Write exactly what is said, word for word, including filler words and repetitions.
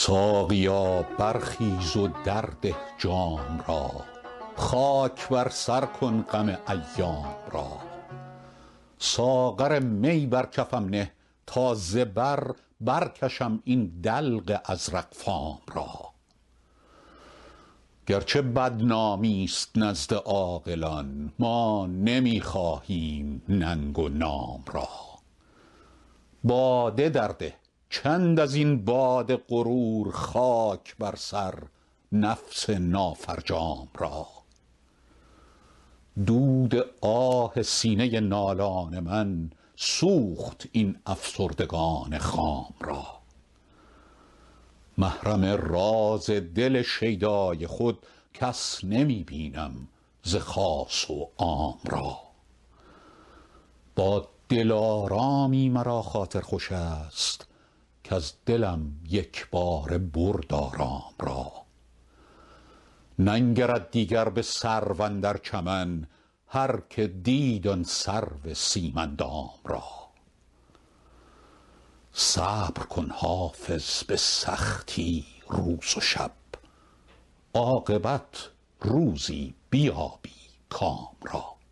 ساقیا برخیز و درده جام را، خاک بر سر کن غم ایام را. ساغر می بر کفم نه تا ز بر برکشم این دلق ازرق فام را. گرچه بدنامی است نزد عاقلان، ما نمی خواهیم ننگ و نام را. باده درده چند از این باد غرور، خاک بر سر نفس نافرجام را. دود آه سینه نالان من سوخت این افسردگان خام را. محرم راز دل شیدای خود کس نمی بینم ز خاص و عام را. با دلارامی مرا خاطر خوش است، کز دلم یک باره برد آرام را. ننگرد دیگر به سرو اندر چمن، هر که دید آن سرو سیم اندام را. صبر کن حافظ به سختی روز و شب، عاقبت روزی بیابی کام را.